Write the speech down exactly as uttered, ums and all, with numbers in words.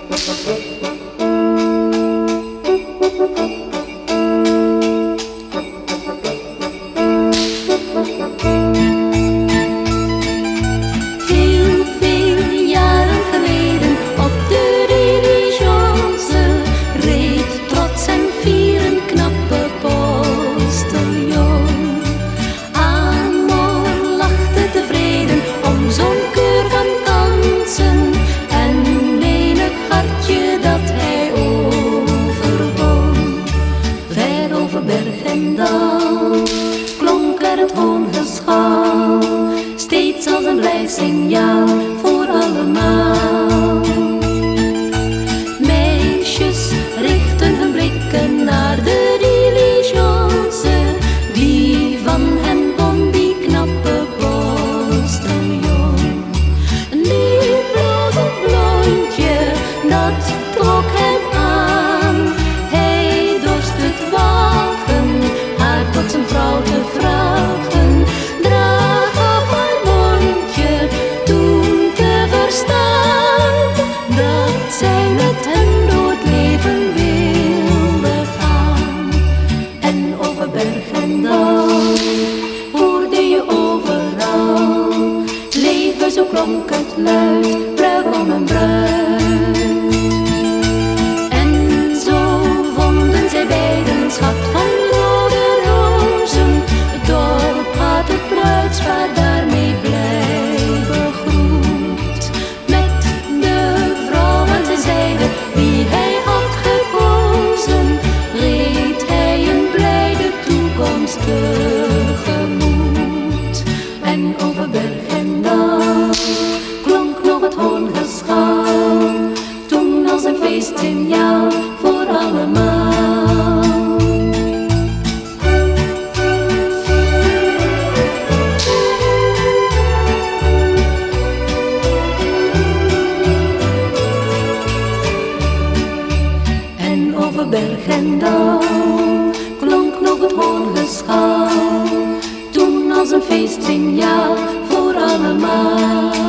Klonk er het hoongeschal, steeds als een blij signaal voor allemaal. Meisjes richten hun blikken naar de diligence, die van hen won, die knappe postiljon. Een liefloos blondje, dat trok hem aan. Hij dorst het wagen, haar tot zijn vrouw te vragen. Draag af haar mondje, toen te verstaan dat zij met hem door het leven wilde gaan. En over berg en dal hoorde je overal, leven zo klonk het luid, bruigom en bruid. En zo vonden zij beiden schat van rode rozen. Het dorp had het bruidspaar daarmee blij begroet. Met de vrouw aan zijn zijde die hij had gekozen, reed hij een blijde toekomst tegemoet. En over berg en dal klonk nog het hoongeschal, toen als een feestsignaal voor allemaal. En over berg en dal klonk nog het hoongeschal, toen als een feestsignaal voor allemaal.